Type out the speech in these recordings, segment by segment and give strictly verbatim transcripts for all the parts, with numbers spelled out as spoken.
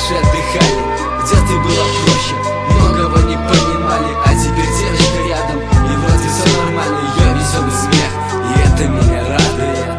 дальше отдыхали. Где ты была проще, многого не понимали. А теперь девочка рядом, и вроде все нормально. Ее веселый смех, и это меня радует.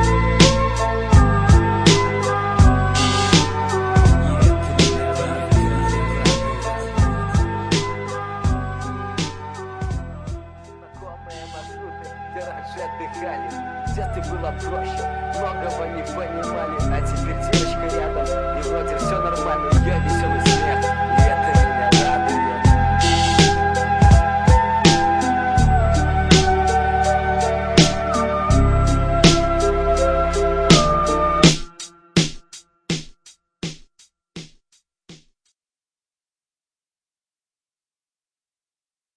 Где раньше отдыхали, где ты была проще, многого не понимали. А теперь девочка рядом, и вроде все нормально. Ее веселый смех,